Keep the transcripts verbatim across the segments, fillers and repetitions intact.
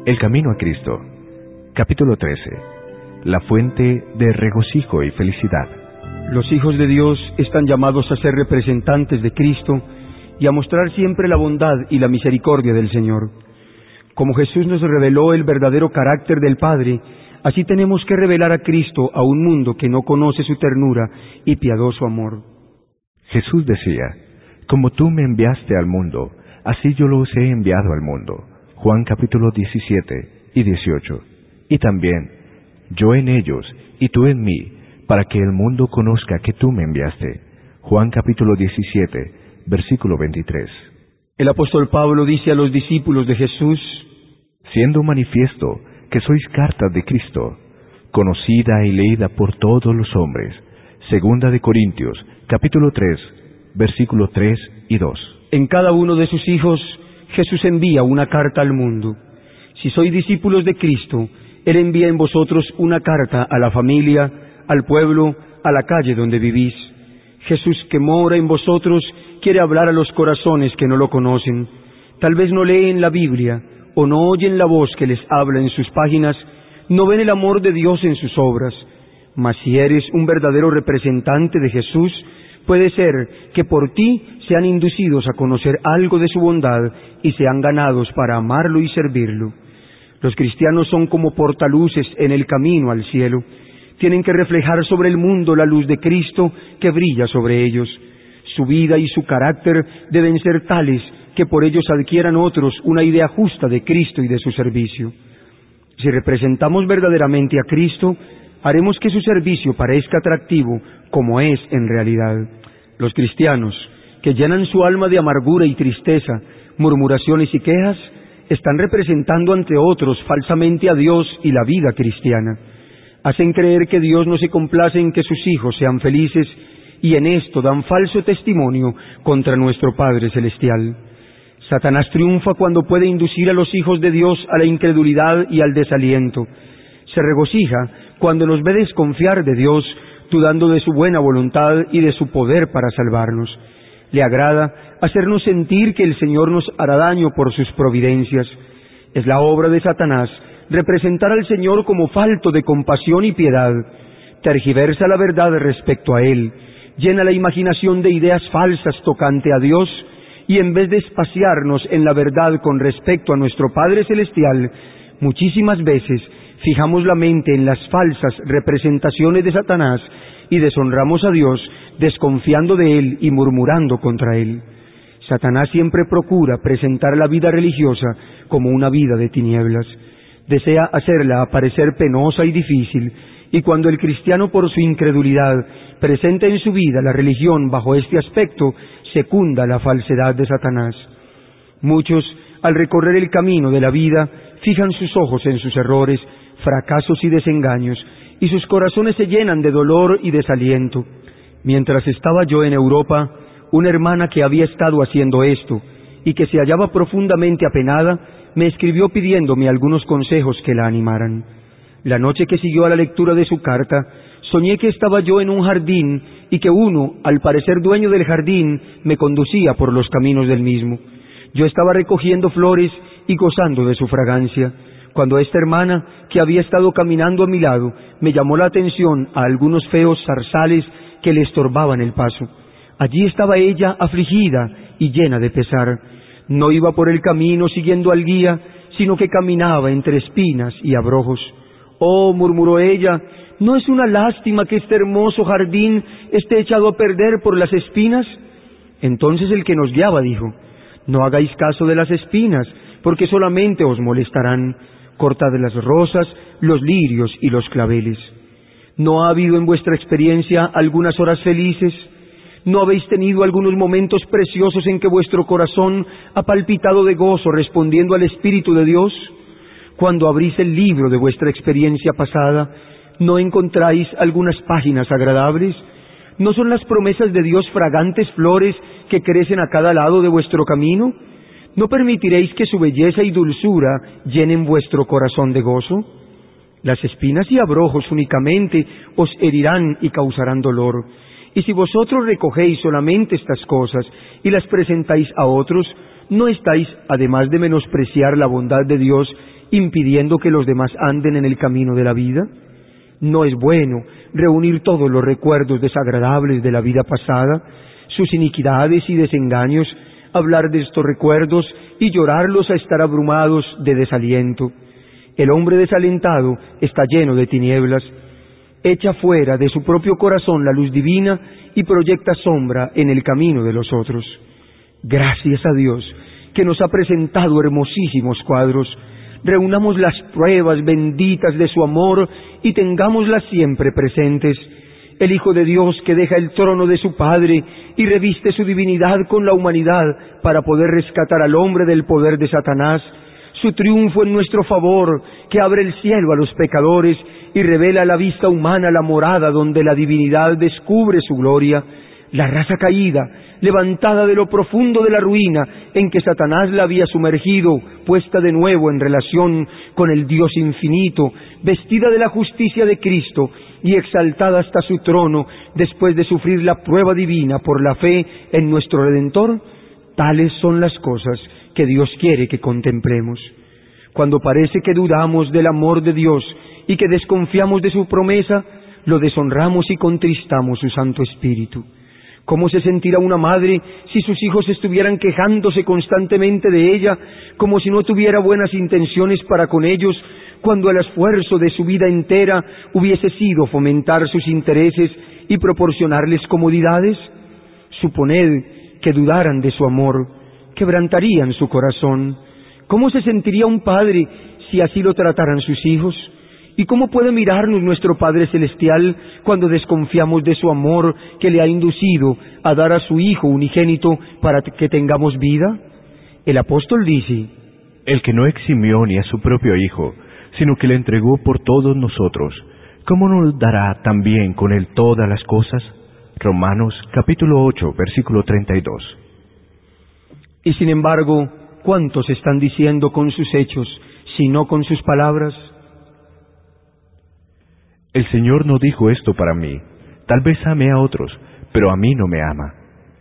El camino a Cristo. Capítulo trece. La fuente de regocijo y felicidad. Los hijos de Dios están llamados a ser representantes de Cristo y a mostrar siempre la bondad y la misericordia del Señor. Como Jesús nos reveló el verdadero carácter del Padre, así tenemos que revelar a Cristo a un mundo que no conoce su ternura y piadoso amor. Jesús decía: como tú me enviaste al mundo, así yo los he enviado al mundo. Juan capítulo diecisiete y dieciocho. Y también, yo en ellos y tú en mí, para que el mundo conozca que tú me enviaste. Juan capítulo diecisiete, versículo veintitrés. El apóstol Pablo dice a los discípulos de Jesús: siendo manifiesto que sois cartas de Cristo, conocida y leída por todos los hombres. Segunda de Corintios, capítulo tres, versículo tres y dos. En cada uno de sus hijos, Jesús envía una carta al mundo. Si sois discípulos de Cristo, Él envía en vosotros una carta a la familia, al pueblo, a la calle donde vivís. Jesús, que mora en vosotros, quiere hablar a los corazones que no lo conocen. Tal vez no leen la Biblia, o no oyen la voz que les habla en sus páginas, no ven el amor de Dios en sus obras. Mas si eres un verdadero representante de Jesús, puede ser que por ti sean inducidos a conocer algo de su bondad y sean ganados para amarlo y servirlo. Los cristianos son como portaluces en el camino al cielo. Tienen que reflejar sobre el mundo la luz de Cristo que brilla sobre ellos. Su vida y su carácter deben ser tales que por ellos adquieran otros una idea justa de Cristo y de su servicio. Si representamos verdaderamente a Cristo, haremos que su servicio parezca atractivo como es en realidad. Los cristianos, que llenan su alma de amargura y tristeza, murmuraciones y quejas, están representando ante otros falsamente a Dios y la vida cristiana. Hacen creer que Dios no se complace en que sus hijos sean felices y en esto dan falso testimonio contra nuestro Padre Celestial. Satanás triunfa cuando puede inducir a los hijos de Dios a la incredulidad y al desaliento. Se regocija cuando nos ve desconfiar de Dios, dudando de su buena voluntad y de su poder para salvarnos. Le agrada hacernos sentir que el Señor nos hará daño por sus providencias. Es la obra de Satanás representar al Señor como falto de compasión y piedad. Tergiversa la verdad respecto a Él, llena la imaginación de ideas falsas tocante a Dios, y en vez de espaciarnos en la verdad con respecto a nuestro Padre Celestial, muchísimas veces fijamos la mente en las falsas representaciones de Satanás y deshonramos a Dios desconfiando de Él y murmurando contra Él. Satanás siempre procura presentar la vida religiosa como una vida de tinieblas. Desea hacerla aparecer penosa y difícil, y cuando el cristiano por su incredulidad presenta en su vida la religión bajo este aspecto, secunda la falsedad de Satanás. Muchos, al recorrer el camino de la vida, fijan sus ojos en sus errores, fracasos y desengaños, y sus corazones se llenan de dolor y desaliento. Mientras estaba yo en Europa, una hermana que había estado haciendo esto, y que se hallaba profundamente apenada, me escribió pidiéndome algunos consejos que la animaran. La noche que siguió a la lectura de su carta, soñé que estaba yo en un jardín y que uno, al parecer dueño del jardín, me conducía por los caminos del mismo. Yo estaba recogiendo flores y gozando de su fragancia, cuando esta hermana, que había estado caminando a mi lado, me llamó la atención a algunos feos zarzales que le estorbaban el paso. Allí estaba ella afligida y llena de pesar. No iba por el camino siguiendo al guía, sino que caminaba entre espinas y abrojos. «Oh», murmuró ella, «¿no es una lástima que este hermoso jardín esté echado a perder por las espinas?» Entonces el que nos guiaba dijo: «No hagáis caso de las espinas, porque solamente os molestarán. Cortad las rosas, los lirios y los claveles. ¿No ha habido en vuestra experiencia algunas horas felices? ¿No habéis tenido algunos momentos preciosos en que vuestro corazón ha palpitado de gozo respondiendo al Espíritu de Dios? Cuando abrís el libro de vuestra experiencia pasada, ¿no encontráis algunas páginas agradables? ¿No son las promesas de Dios fragantes flores que crecen a cada lado de vuestro camino? ¿No permitiréis que su belleza y dulzura llenen vuestro corazón de gozo? Las espinas y abrojos únicamente os herirán y causarán dolor. Y si vosotros recogéis solamente estas cosas y las presentáis a otros, ¿no estáis, además de menospreciar la bondad de Dios, impidiendo que los demás anden en el camino de la vida? No es bueno reunir todos los recuerdos desagradables de la vida pasada, sus iniquidades y desengaños, hablar de estos recuerdos y llorarlos a estar abrumados de desaliento. El hombre desalentado está lleno de tinieblas, echa fuera de su propio corazón la luz divina y proyecta sombra en el camino de los otros. Gracias a Dios que nos ha presentado hermosísimos cuadros. Reunamos las pruebas benditas de su amor y tengámoslas siempre presentes. El Hijo de Dios que deja el trono de su Padre y reviste su divinidad con la humanidad para poder rescatar al hombre del poder de Satanás. Su triunfo en nuestro favor, que abre el cielo a los pecadores y revela a la vista humana la morada donde la divinidad descubre su gloria. La raza caída, levantada de lo profundo de la ruina en que Satanás la había sumergido, puesta de nuevo en relación con el Dios infinito, vestida de la justicia de Cristo y exaltada hasta su trono después de sufrir la prueba divina por la fe en nuestro Redentor. Tales son las cosas que Dios quiere que contemplemos. Cuando parece que dudamos del amor de Dios y que desconfiamos de su promesa, lo deshonramos y contristamos su Santo Espíritu. ¿Cómo se sentirá una madre si sus hijos estuvieran quejándose constantemente de ella, como si no tuviera buenas intenciones para con ellos, cuando el esfuerzo de su vida entera hubiese sido fomentar sus intereses y proporcionarles comodidades? Suponed que dudaran de su amor, quebrantarían su corazón. ¿Cómo se sentiría un padre si así lo trataran sus hijos? ¿Y cómo puede mirarnos nuestro Padre Celestial cuando desconfiamos de su amor que le ha inducido a dar a su Hijo unigénito para que tengamos vida? El apóstol dice: el que no eximió ni a su propio Hijo, sino que le entregó por todos nosotros, ¿cómo nos dará también con él todas las cosas? Romanos capítulo ocho, versículo treinta y dos. Y sin embargo, ¿cuántos están diciendo con sus hechos, si no con sus palabras? El Señor no dijo esto para mí. Tal vez ame a otros, pero a mí no me ama.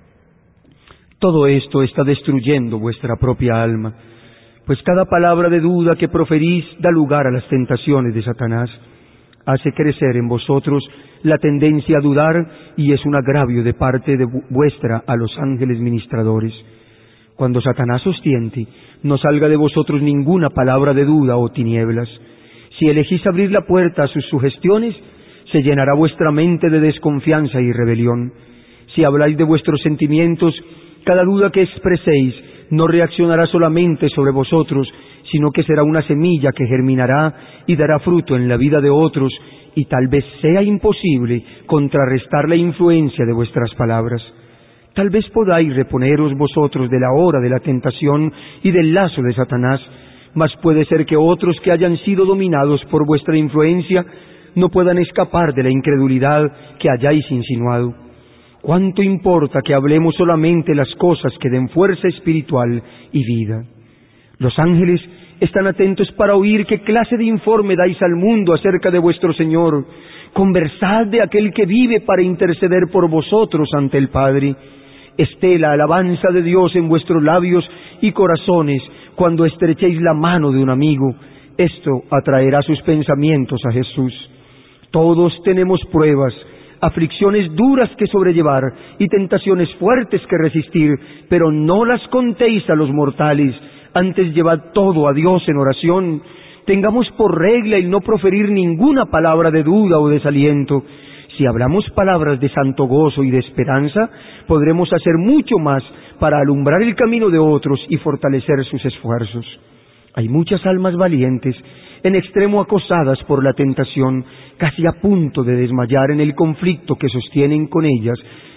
Todo esto está destruyendo vuestra propia alma, pues cada palabra de duda que proferís da lugar a las tentaciones de Satanás. Hace crecer en vosotros la tendencia a dudar y es un agravio de parte de vuestra a los ángeles ministradores. Cuando Satanás os tiente, no salga de vosotros ninguna palabra de duda o tinieblas. Si elegís abrir la puerta a sus sugestiones, se llenará vuestra mente de desconfianza y rebelión. Si habláis de vuestros sentimientos, cada duda que expreséis no reaccionará solamente sobre vosotros, sino que será una semilla que germinará y dará fruto en la vida de otros, y tal vez sea imposible contrarrestar la influencia de vuestras palabras. Tal vez podáis reponeros vosotros de la hora de la tentación y del lazo de Satanás, mas puede ser que otros que hayan sido dominados por vuestra influencia no puedan escapar de la incredulidad que hayáis insinuado. ¿Cuánto importa que hablemos solamente las cosas que den fuerza espiritual y vida? Los ángeles están atentos para oír qué clase de informe dais al mundo acerca de vuestro Señor. Conversad de aquel que vive para interceder por vosotros ante el Padre. Esté la alabanza de Dios en vuestros labios y corazones cuando estrechéis la mano de un amigo. Esto atraerá sus pensamientos a Jesús. Todos tenemos pruebas, aflicciones duras que sobrellevar y tentaciones fuertes que resistir, pero no las contéis a los mortales, antes llevad todo a Dios en oración. Tengamos por regla el no proferir ninguna palabra de duda o desaliento. Si hablamos palabras de santo gozo y de esperanza, podremos hacer mucho más para alumbrar el camino de otros y fortalecer sus esfuerzos. Hay muchas almas valientes, en extremo acosadas por la tentación, casi a punto de desmayar en el conflicto que sostienen con ellas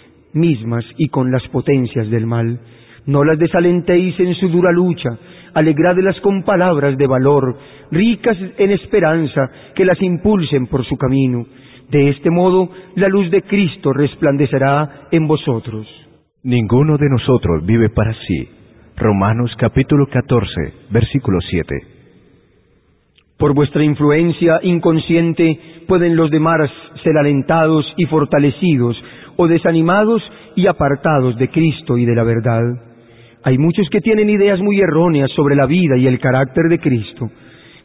mismas y con las potencias del mal. No las desalentéis en su dura lucha, alegradlas con palabras de valor, ricas en esperanza, que las impulsen por su camino. De este modo, la luz de Cristo resplandecerá en vosotros. Ninguno de nosotros vive para sí. Romanos capítulo catorce, versículo siete. Por vuestra influencia inconsciente pueden los demás ser alentados y fortalecidos, o desanimados y apartados de Cristo y de la verdad. Hay muchos que tienen ideas muy erróneas sobre la vida y el carácter de Cristo.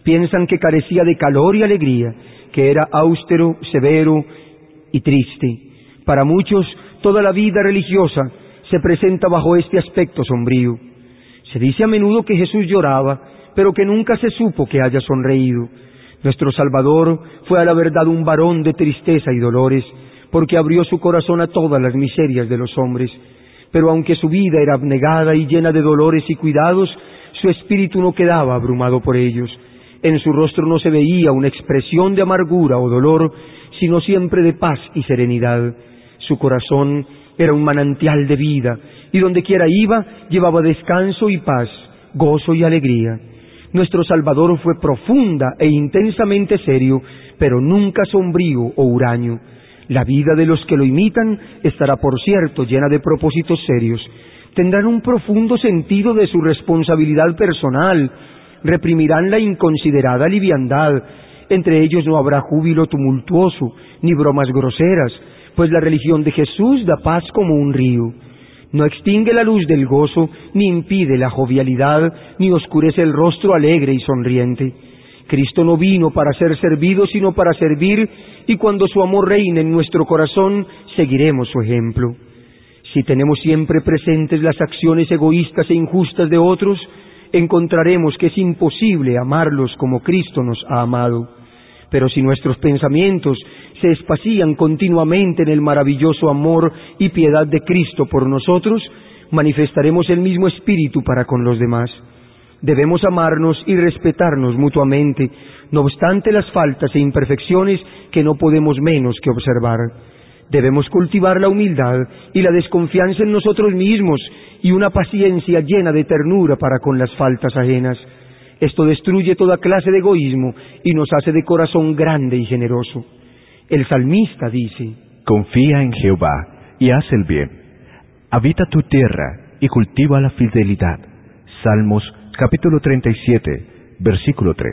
piensan que carecía de calor y alegría, que era austero, severo y triste. Para muchos, toda la vida religiosa se presenta bajo este aspecto sombrío. Se dice a menudo que Jesús lloraba, pero que nunca se supo que haya sonreído. Nuestro Salvador fue a la verdad un varón de tristeza y dolores, porque abrió su corazón a todas las miserias de los hombres. Pero aunque su vida era abnegada y llena de dolores y cuidados, su espíritu no quedaba abrumado por ellos. En su rostro no se veía una expresión de amargura o dolor, sino siempre de paz y serenidad. Su corazón era un manantial de vida, y donde quiera iba, llevaba descanso y paz, gozo y alegría. Nuestro Salvador fue profunda e intensamente serio, pero nunca sombrío o huraño. La vida de los que lo imitan estará, por cierto, llena de propósitos serios. Tendrán un profundo sentido de su responsabilidad personal, reprimirán la inconsiderada liviandad. Entre ellos no habrá júbilo tumultuoso, ni bromas groseras, pues la religión de Jesús da paz como un río. No extingue la luz del gozo, ni impide la jovialidad, ni oscurece el rostro alegre y sonriente. Cristo no vino para ser servido, sino para servir, y cuando su amor reine en nuestro corazón, seguiremos su ejemplo. Si tenemos siempre presentes las acciones egoístas e injustas de otros, encontraremos que es imposible amarlos como Cristo nos ha amado. Pero si nuestros pensamientos se espacían continuamente en el maravilloso amor y piedad de Cristo por nosotros, manifestaremos el mismo espíritu para con los demás. Debemos amarnos y respetarnos mutuamente, no obstante las faltas e imperfecciones que no podemos menos que observar. Debemos cultivar la humildad y la desconfianza en nosotros mismos y una paciencia llena de ternura para con las faltas ajenas. Esto destruye toda clase de egoísmo y nos hace de corazón grande y generoso. El salmista dice: confía en Jehová y haz el bien. Habita tu tierra y cultiva la fidelidad. Salmos capítulo treinta y siete, versículo tres.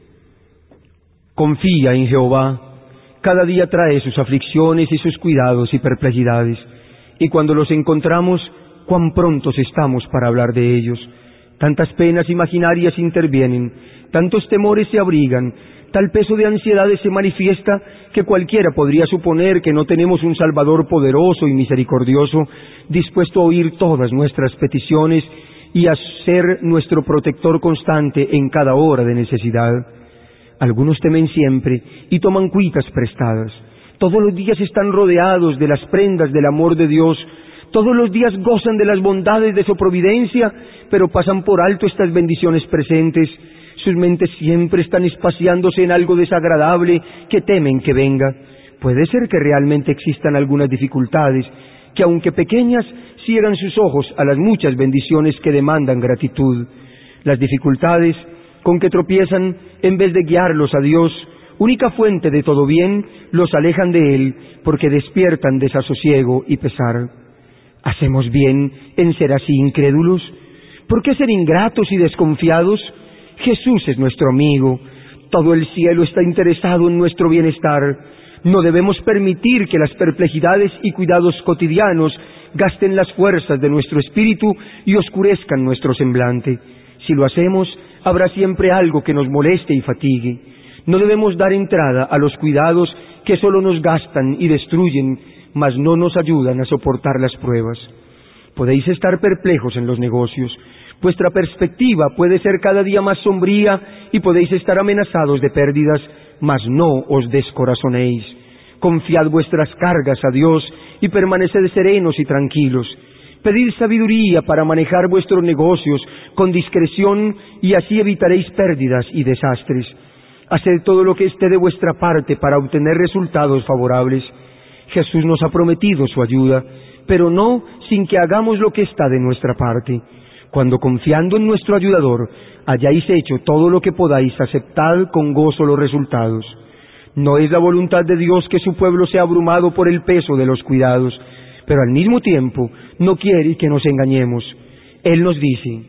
Confía en Jehová. Cada día trae sus aflicciones y sus cuidados y perplejidades, y cuando los encontramos, cuán prontos estamos para hablar de ellos. Tantas penas imaginarias intervienen, tantos temores se abrigan, tal peso de ansiedades se manifiesta, que cualquiera podría suponer que no tenemos un Salvador poderoso y misericordioso, dispuesto a oír todas nuestras peticiones y a ser nuestro protector constante en cada hora de necesidad. Algunos temen siempre y toman cuitas prestadas. Todos los días están rodeados de las prendas del amor de Dios. Todos los días gozan de las bondades de su providencia, pero pasan por alto estas bendiciones presentes. Sus mentes siempre están espaciándose en algo desagradable que temen que venga. Puede ser que realmente existan algunas dificultades, que aunque pequeñas, ciegan sus ojos a las muchas bendiciones que demandan gratitud. Las dificultades con que tropiezan, en vez de guiarlos a Dios, única fuente de todo bien, los alejan de Él, porque despiertan desasosiego y pesar. ¿Hacemos bien en ser así incrédulos? ¿Por qué ser ingratos y desconfiados? Jesús es nuestro amigo. Todo el cielo está interesado en nuestro bienestar. No debemos permitir que las perplejidades y cuidados cotidianos gasten las fuerzas de nuestro espíritu y oscurezcan nuestro semblante. Si lo hacemos, habrá siempre algo que nos moleste y fatigue. No debemos dar entrada a los cuidados que solo nos gastan y destruyen, mas no nos ayudan a soportar las pruebas. Podéis estar perplejos en los negocios. Vuestra perspectiva puede ser cada día más sombría y podéis estar amenazados de pérdidas, mas no os descorazonéis. Confiad vuestras cargas a Dios y permaneced serenos y tranquilos. Pedid sabiduría para manejar vuestros negocios con discreción y así evitaréis pérdidas y desastres. Haced todo lo que esté de vuestra parte para obtener resultados favorables. Jesús nos ha prometido su ayuda, pero no sin que hagamos lo que está de nuestra parte. Cuando confiando en nuestro ayudador hayáis hecho todo lo que podáis, aceptad con gozo los resultados. No es la voluntad de Dios que su pueblo sea abrumado por el peso de los cuidados, pero al mismo tiempo no quiere que nos engañemos. Él nos dice: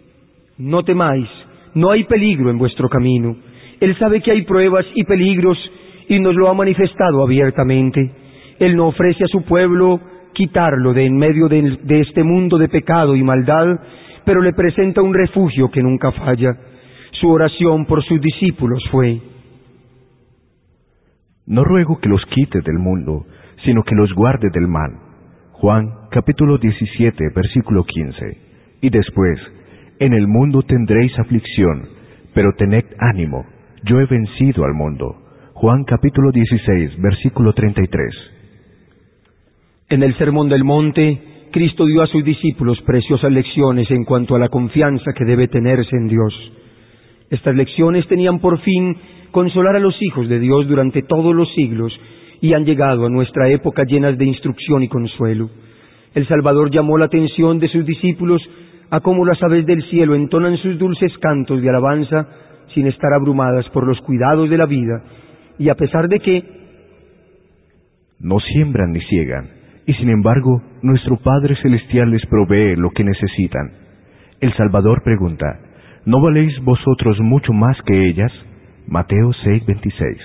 no temáis, no hay peligro en vuestro camino. Él sabe que hay pruebas y peligros y nos lo ha manifestado abiertamente. Él no ofrece a su pueblo quitarlo de en medio de, de este mundo de pecado y maldad, pero le presenta un refugio que nunca falla. Su oración por sus discípulos fue: No ruego que los quite del mundo, sino que los guarde del mal. Juan capítulo diecisiete, versículo quince. Y después: En el mundo tendréis aflicción, pero tened ánimo, yo he vencido al mundo. Juan capítulo dieciséis, versículo treinta y tres. En el Sermón del Monte, Cristo dio a sus discípulos preciosas lecciones en cuanto a la confianza que debe tenerse en Dios. Estas lecciones tenían por fin consolar a los hijos de Dios durante todos los siglos y han llegado a nuestra época llenas de instrucción y consuelo. El Salvador llamó la atención de sus discípulos a cómo las aves del cielo entonan sus dulces cantos de alabanza sin estar abrumadas por los cuidados de la vida, y a pesar de que no siembran ni ciegan, y sin embargo nuestro Padre Celestial les provee lo que necesitan. El Salvador pregunta: ¿no valéis vosotros mucho más que ellas? Mateo seis, veintiséis.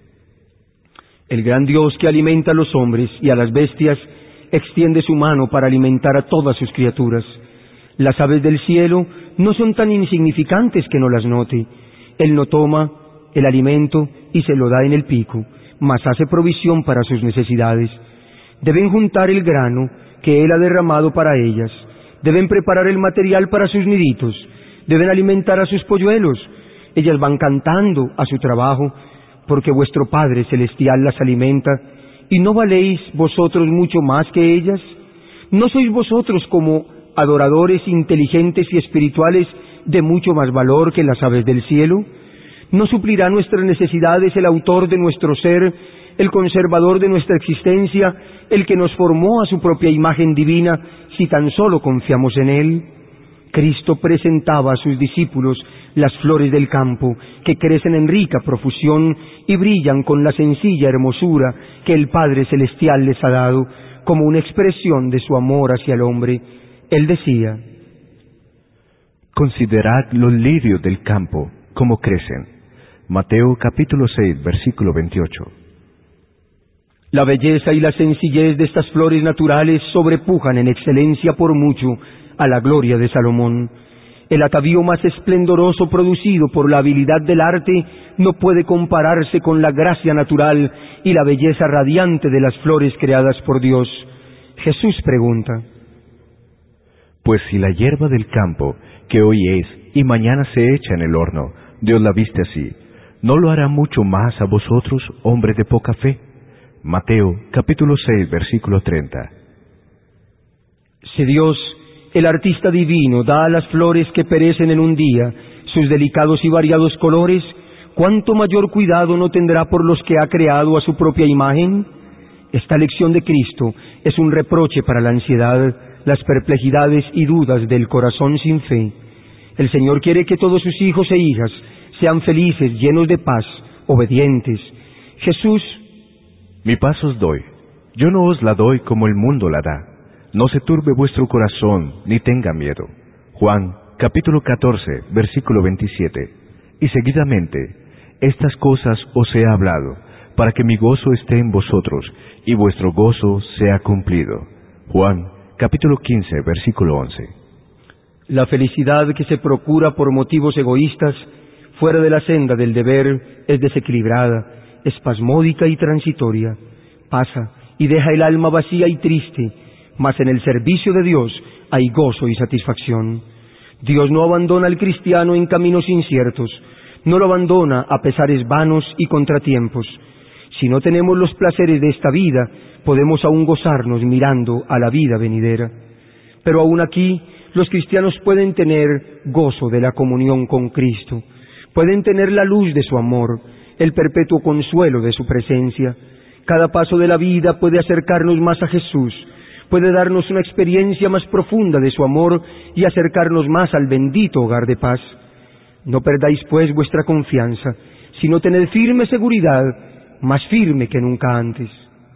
El gran Dios que alimenta a los hombres y a las bestias extiende su mano para alimentar a todas sus criaturas. Las aves del cielo no son tan insignificantes que no las note. Él no toma el alimento y se lo da en el pico, mas hace provisión para sus necesidades. Deben juntar el grano que Él ha derramado para ellas. Deben preparar el material para sus niditos. Deben alimentar a sus polluelos. Ellas van cantando a su trabajo, porque vuestro Padre Celestial las alimenta. ¿Y no valéis vosotros mucho más que ellas? ¿No sois vosotros como adoradores inteligentes y espirituales de mucho más valor que las aves del cielo? ¿No suplirá nuestras necesidades el autor de nuestro ser, el conservador de nuestra existencia, el que nos formó a su propia imagen divina, si tan solo confiamos en Él? Cristo presentaba a sus discípulos las flores del campo, que crecen en rica profusión y brillan con la sencilla hermosura que el Padre Celestial les ha dado, como una expresión de su amor hacia el hombre. Él decía: Considerad los lirios del campo, cómo crecen. Mateo capítulo seis, versículo veintiocho. La belleza y la sencillez de estas flores naturales sobrepujan en excelencia por mucho a la gloria de Salomón. El atavío más esplendoroso producido por la habilidad del arte no puede compararse con la gracia natural y la belleza radiante de las flores creadas por Dios. Jesús pregunta: Pues si la hierba del campo, que hoy es y mañana se echa en el horno, Dios la viste así, ¿no lo hará mucho más a vosotros, hombres de poca fe? Mateo capítulo seis, versículo treinta. Si Dios, el artista divino, da a las flores que perecen en un día sus delicados y variados colores, ¿cuánto mayor cuidado no tendrá por los que ha creado a su propia imagen? Esta lección de Cristo es un reproche para la ansiedad, las perplejidades y dudas del corazón sin fe. El Señor quiere que todos sus hijos e hijas sean felices, llenos de paz, obedientes. Jesús: Mi paz os doy, yo no os la doy como el mundo la da. No se turbe vuestro corazón, ni tenga miedo. Juan capítulo catorce, versículo veintisiete. Y seguidamente: Estas cosas os he hablado, para que mi gozo esté en vosotros, y vuestro gozo sea cumplido. Juan capítulo quince, versículo once. La felicidad que se procura por motivos egoístas, fuera de la senda del deber, es desequilibrada, espasmódica y transitoria. Pasa y deja el alma vacía y triste, mas en el servicio de Dios hay gozo y satisfacción. Dios no abandona al cristiano en caminos inciertos, no lo abandona a pesares vanos y contratiempos. Si no tenemos los placeres de esta vida, podemos aún gozarnos mirando a la vida venidera. Pero aún aquí, los cristianos pueden tener gozo de la comunión con Cristo, pueden tener la luz de su amor, el perpetuo consuelo de su presencia. Cada paso de la vida puede acercarnos más a Jesús, puede darnos una experiencia más profunda de su amor y acercarnos más al bendito hogar de paz. No perdáis pues vuestra confianza, sino tened firme seguridad, más firme que nunca antes.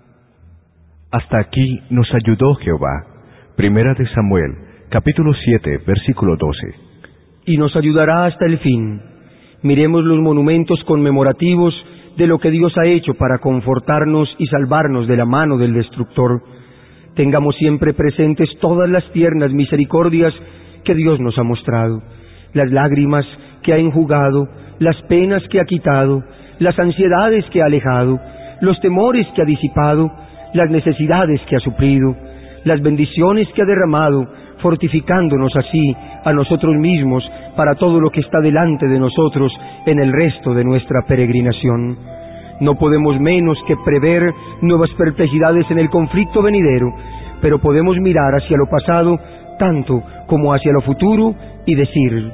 Hasta aquí nos ayudó Jehová. Primera de Samuel, capítulo siete, versículo doce. Y nos ayudará hasta el fin. Miremos los monumentos conmemorativos de lo que Dios ha hecho para confortarnos y salvarnos de la mano del destructor. Tengamos siempre presentes todas las tiernas misericordias que Dios nos ha mostrado, las lágrimas que ha enjugado, las penas que ha quitado, las ansiedades que ha alejado, los temores que ha disipado, las necesidades que ha suplido, las bendiciones que ha derramado, fortificándonos así a nosotros mismos para todo lo que está delante de nosotros en el resto de nuestra peregrinación. No podemos menos que prever nuevas perplejidades en el conflicto venidero, pero podemos mirar hacia lo pasado tanto como hacia lo futuro y decir: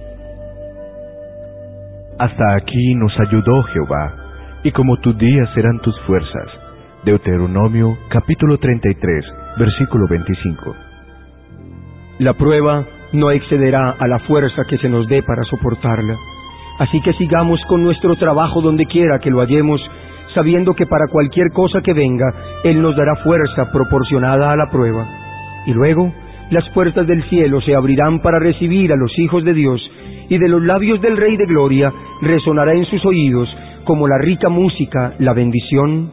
hasta aquí nos ayudó Jehová, y como tus días serán tus fuerzas. Deuteronomio capítulo treinta y tres, versículo veinticinco. La prueba no excederá a la fuerza que se nos dé para soportarla. Así que sigamos con nuestro trabajo donde quiera que lo hallemos, sabiendo que para cualquier cosa que venga, Él nos dará fuerza proporcionada a la prueba. Y luego, las puertas del cielo se abrirán para recibir a los hijos de Dios, y de los labios del Rey de Gloria resonará en sus oídos, como la rica música, la bendición: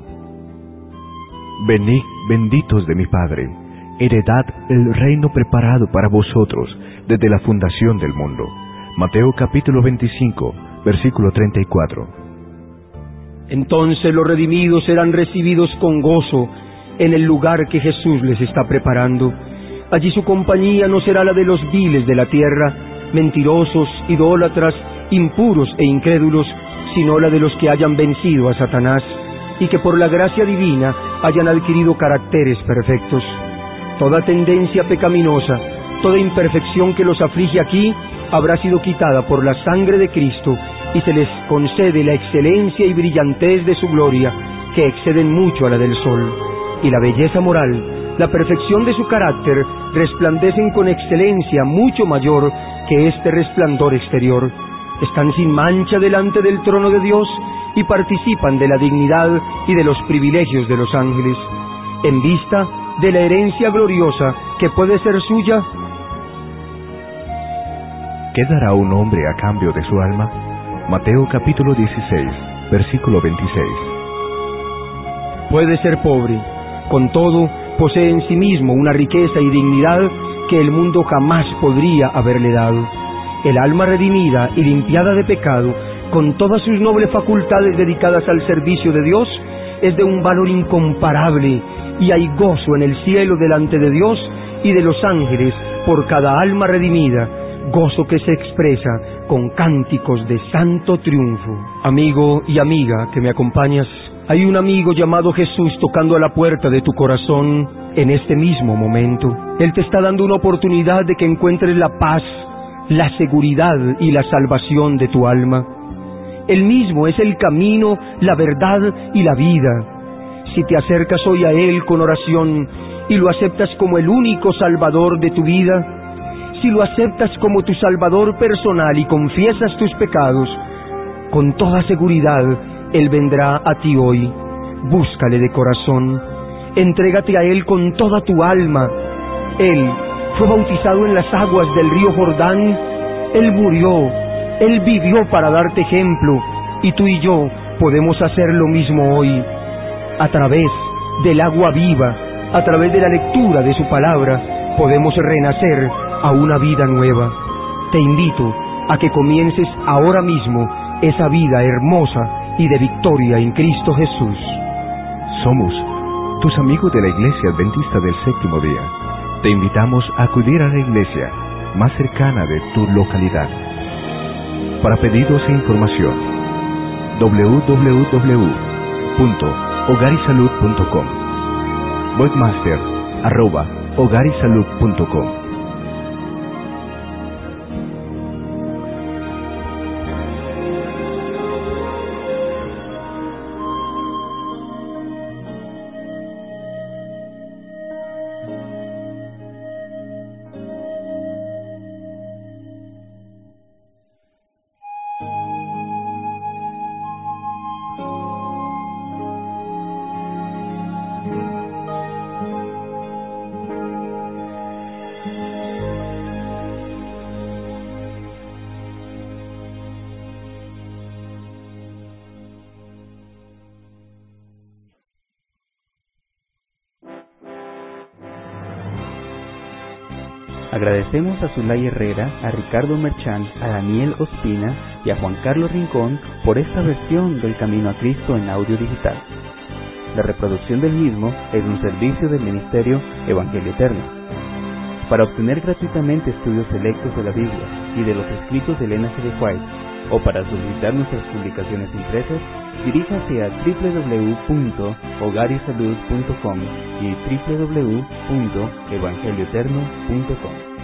venid, benditos de mi Padre, heredad el reino preparado para vosotros desde la fundación del mundo. Mateo capítulo veinticinco, versículo treinta y cuatro. Entonces los redimidos serán recibidos con gozo en el lugar que Jesús les está preparando. Allí su compañía no será la de los viles de la tierra, mentirosos, idólatras, impuros e incrédulos, sino la de los que hayan vencido a Satanás y que por la gracia divina hayan adquirido caracteres perfectos. Toda tendencia pecaminosa, toda imperfección que los aflige aquí, habrá sido quitada por la sangre de Cristo, y se les concede la excelencia y brillantez de su gloria, que exceden mucho a la del sol. Y la belleza moral, la perfección de su carácter, resplandecen con excelencia mucho mayor que este resplandor exterior. Están sin mancha delante del trono de Dios, y participan de la dignidad y de los privilegios de los ángeles. En vista de la herencia gloriosa que puede ser suya, ¿qué dará un hombre a cambio de su alma? Mateo capítulo dieciséis, versículo veintiséis. Puede ser pobre, con todo posee en sí mismo una riqueza y dignidad que el mundo jamás podría haberle dado. El alma redimida y limpiada de pecado, con todas sus nobles facultades dedicadas al servicio de Dios, es de un valor incomparable, y hay gozo en el cielo delante de Dios y de los ángeles por cada alma redimida, gozo que se expresa con cánticos de santo triunfo. Amigo y amiga que me acompañas, hay un amigo llamado Jesús tocando a la puerta de tu corazón en este mismo momento. Él te está dando una oportunidad de que encuentres la paz, la seguridad y la salvación de tu alma. Él mismo es el camino, la verdad y la vida. Si te acercas hoy a Él con oración y lo aceptas como el único Salvador de tu vida, si lo aceptas como tu Salvador personal y confiesas tus pecados, con toda seguridad Él vendrá a ti hoy. Búscale de corazón, entrégate a Él con toda tu alma. Él fue bautizado en las aguas del río Jordán, Él murió, Él vivió para darte ejemplo, y tú y yo podemos hacer lo mismo hoy. A través del agua viva, a través de la lectura de su palabra, podemos renacer a una vida nueva. Te invito a que comiences ahora mismo esa vida hermosa y de victoria en Cristo Jesús. Somos tus amigos de la Iglesia Adventista del Séptimo Día. Te invitamos a acudir a la iglesia más cercana de tu localidad. Para pedidos e información, doble u doble u doble u punto hogar y salud punto com, webmaster arroba hogar y salud punto com. Agradecemos a Zulay Herrera, a Ricardo Merchán, a Daniel Ospina y a Juan Carlos Rincón por esta versión del Camino a Cristo en audio digital. La reproducción del mismo es un servicio del Ministerio Evangelio Eterno. Para obtener gratuitamente estudios selectos de la Biblia y de los escritos de Elena G. de White, o para solicitar nuestras publicaciones impresas, diríjase a doble u doble u doble u punto hogar y salud punto com y doble u doble u doble u punto evangelio eterno punto com.